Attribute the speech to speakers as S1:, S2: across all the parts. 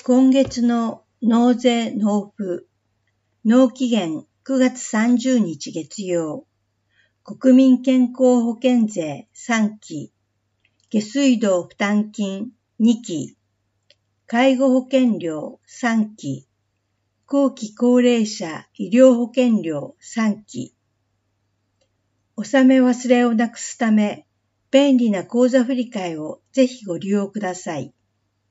S1: 今月の納税納付、納期限9月30日月曜、国民健康保険税3期、下水道負担金2期、介護保険料3期、後期高齢者医療保険料3期。納め忘れをなくすため、便利な口座振替をぜひご利用ください。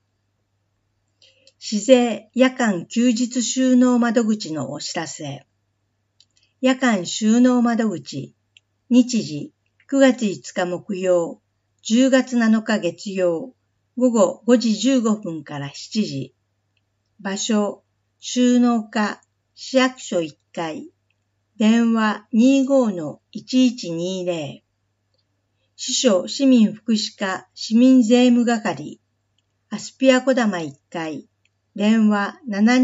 S1: 市税夜間休日収納窓口のお知らせ。夜間収納窓口、日時9月5日木曜、10月7日月曜、午後5時15分から7時。場所、収納課、市役所1階。電話 25-1120。支所市民福祉課市民税務係。アスピア小玉1階。電話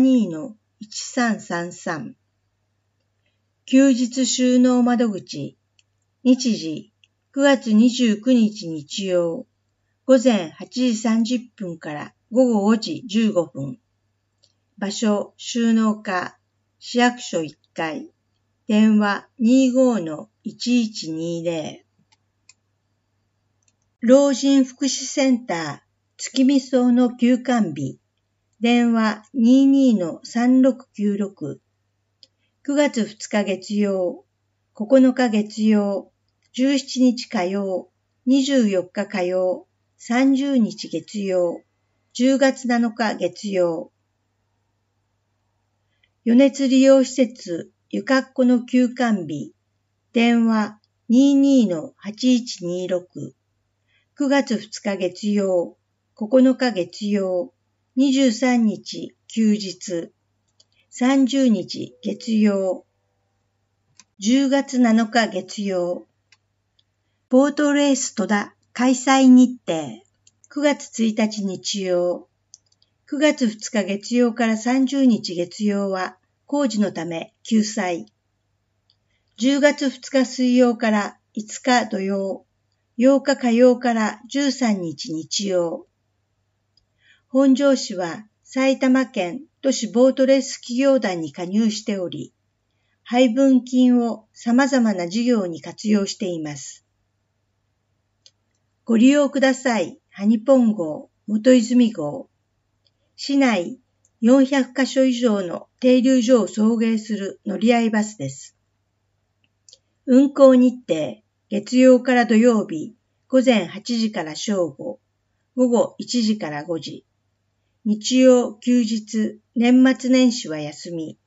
S1: 72-1333。休日収納窓口、日時9月29日日曜、午前8時30分から午後5時15分。場所、収納課、市役所1階。電話 25-1120。老人福祉センター、月見荘の休館日。電話 22-3696。9月2日月曜、9日月曜、17日火曜、24日火曜、30日月曜、10月7日月曜。余熱利用施設、ゆかっこの休館日。電話 22-8126。9月2日月曜、9日月曜、23日休日、30日月曜、10月7日月曜。ボートレース戸田開催日程、9月1日日曜、9月2日月曜から30日月曜は工事のため休催。10月2日水曜から5日土曜、8日火曜から13日日曜。本庄市は埼玉県都市ボートレース企業団に加入しており、配分金を様々な事業に活用しています。ご利用ください。ハニポン号、元泉号。市内400カ所以上の停留所を送迎する乗り合いバスです。運行日程、月曜から土曜日、午前8時から正午、午後1時から5時。日曜、休日、年末年始は休み。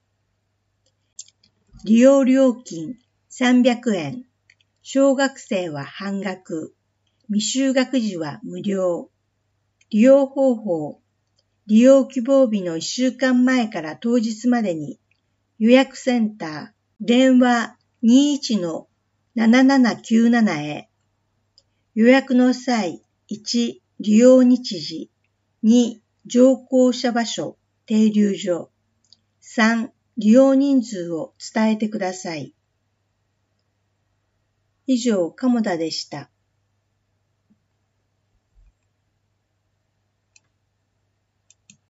S1: 利用料金300円。小学生は半額。未就学児は無料。利用方法。利用希望日の1週間前から当日までに予約センター、電話 21-7797 へ。予約の際、1、利用日時。2、乗降者場所、停留所。3、利用人数を伝えてください。以上、鴨田でした。